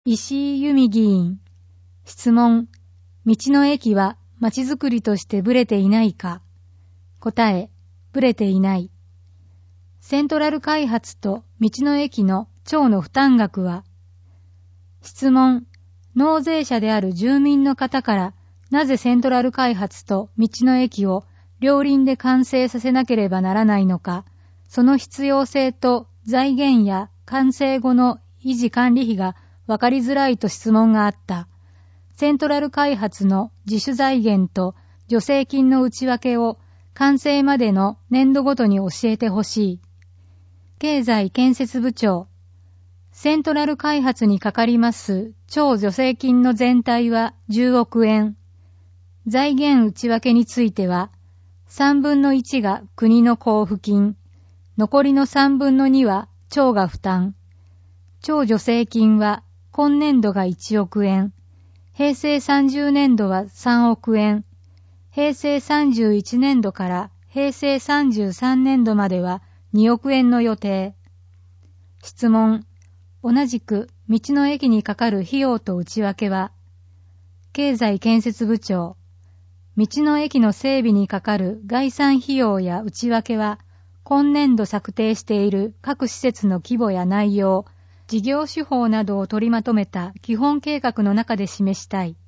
石井由美議員。質問。道の駅はまちづくりとしてブレていないか。答え。ブレていない。セントラル開発と道の駅の町の負担額は。質問。納税者である住民の方からなぜセントラル開発と道の駅を両輪で完成させなければならないのか、その必要性と財源や完成後の維持管理費が分かりづらいと質問があった。セントラル開発の自主財源と助成金の内訳を完成までの年度ごとに教えてほしい。経済建設部長。セントラル開発にかかります町助成金の全体は10億円。財源内訳については、3分の1が国の交付金、残りの3分の2は町が負担。町助成金は今年度が1億円、平成30年度は3億円、平成31年度から平成33年度までは2億円の予定。質問。同じく道の駅にかかる費用と内訳は、経済建設部長。道の駅の整備にかかる概算費用や内訳は、今年度策定している各施設の規模や内容、事業手法などを取りまとめた基本計画の中で示したい。